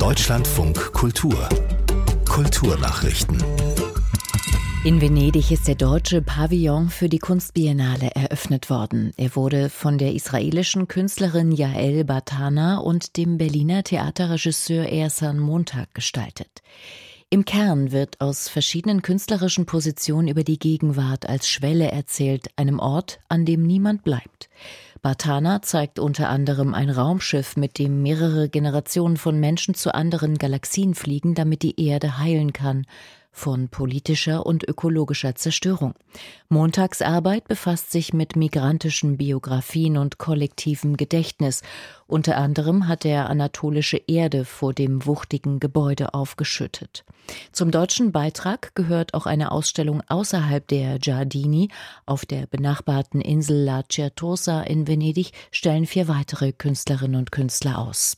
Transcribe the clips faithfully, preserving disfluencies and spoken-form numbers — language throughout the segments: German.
Deutschlandfunk Kultur Kulturnachrichten. In Venedig ist der deutsche Pavillon für die Kunstbiennale eröffnet worden. Er wurde von der israelischen Künstlerin Yael Bartana und dem Berliner Theaterregisseur Ersan Montag gestaltet. Im Kern wird aus verschiedenen künstlerischen Positionen über die Gegenwart als Schwelle erzählt, einem Ort, an dem niemand bleibt. Bartana zeigt unter anderem ein Raumschiff, mit dem mehrere Generationen von Menschen zu anderen Galaxien fliegen, damit die Erde heilen kann von politischer und ökologischer Zerstörung. Montagsarbeit befasst sich mit migrantischen Biografien und kollektivem Gedächtnis. Unter anderem hat er anatolische Erde vor dem wuchtigen Gebäude aufgeschüttet. Zum deutschen Beitrag gehört auch eine Ausstellung außerhalb der Giardini. Auf der benachbarten Insel La Certosa in Venedig stellen vier weitere Künstlerinnen und Künstler aus.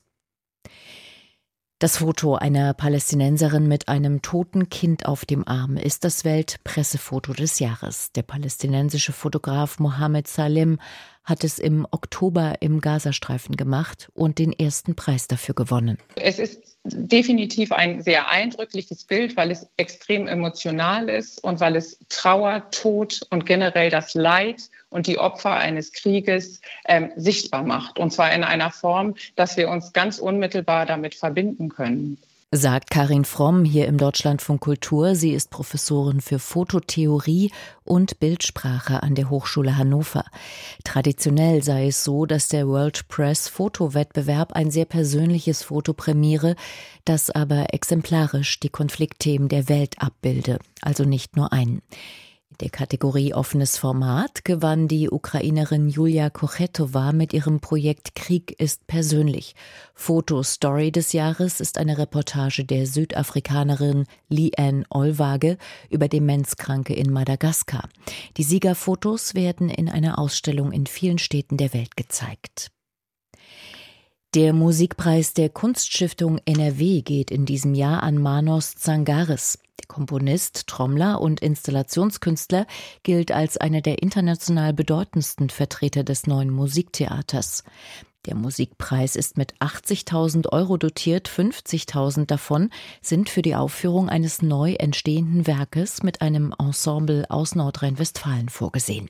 Das Foto einer Palästinenserin mit einem toten Kind auf dem Arm ist das Weltpressefoto des Jahres. Der palästinensische Fotograf Mohammed Salem hat es im Oktober im Gazastreifen gemacht und den ersten Preis dafür gewonnen. Es ist definitiv ein sehr eindrückliches Bild, weil es extrem emotional ist und weil es Trauer, Tod und generell das Leid und die Opfer eines Krieges ähm, sichtbar macht. Und zwar in einer Form, dass wir uns ganz unmittelbar damit verbinden können. Sagt Karin Fromm hier im Deutschlandfunk Kultur. Sie ist Professorin für Fototheorie und Bildsprache an der Hochschule Hannover. Traditionell sei es so, dass der World Press Fotowettbewerb ein sehr persönliches Foto prämiere, das aber exemplarisch die Konfliktthemen der Welt abbilde, also nicht nur einen. In der Kategorie Offenes Format gewann die Ukrainerin Julia Kochetova mit ihrem Projekt Krieg ist persönlich. Fotostory des Jahres ist eine Reportage der Südafrikanerin Lee-Ann Olwage über Demenzkranke in Madagaskar. Die Siegerfotos werden in einer Ausstellung in vielen Städten der Welt gezeigt. Der Musikpreis der Kunststiftung N R W geht in diesem Jahr an Manos Tsangaris. Der Komponist, Trommler und Installationskünstler gilt als einer der international bedeutendsten Vertreter des neuen Musiktheaters. Der Musikpreis ist mit achtzigtausend Euro dotiert, fünfzigtausend davon sind für die Aufführung eines neu entstehenden Werkes mit einem Ensemble aus Nordrhein-Westfalen vorgesehen.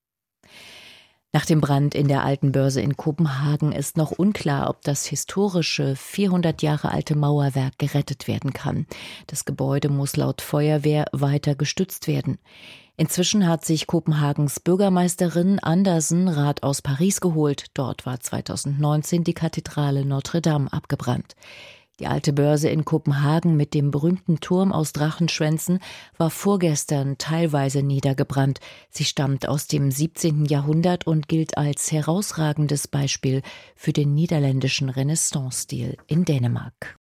Nach dem Brand in der Alten Börse in Kopenhagen ist noch unklar, ob das historische, vierhundert Jahre alte Mauerwerk gerettet werden kann. Das Gebäude muss laut Feuerwehr weiter gestützt werden. Inzwischen hat sich Kopenhagens Bürgermeisterin Andersen Rat aus Paris geholt. Dort war zweitausendneunzehn die Kathedrale Notre Dame abgebrannt. Die Alte Börse in Kopenhagen mit dem berühmten Turm aus Drachenschwänzen war vorgestern teilweise niedergebrannt. Sie stammt aus dem siebzehnten Jahrhundert und gilt als herausragendes Beispiel für den niederländischen Renaissance-Stil in Dänemark.